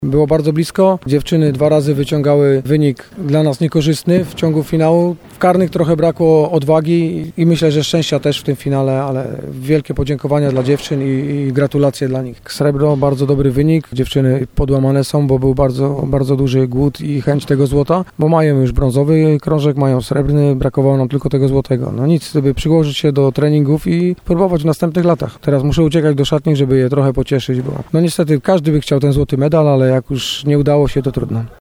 Było bardzo blisko. Dziewczyny 2 razy wyciągały wynik dla nas niekorzystny w ciągu finału. W karnych trochę brakło odwagi i myślę, że szczęścia też w tym finale, ale wielkie podziękowania dla dziewczyn i gratulacje dla nich. Srebro, bardzo dobry wynik. Dziewczyny podłamane są, bo był bardzo duży głód i chęć tego złota, bo mają już brązowy krążek, mają srebrny, brakowało nam tylko tego złotego. No nic, żeby przyłożyć się do treningów i próbować w następnych latach. Teraz muszę uciekać do szatni, żeby je trochę pocieszyć, bo no niestety każdy by chciał ten złoty medal, ale jak już nie udało się, to trudno.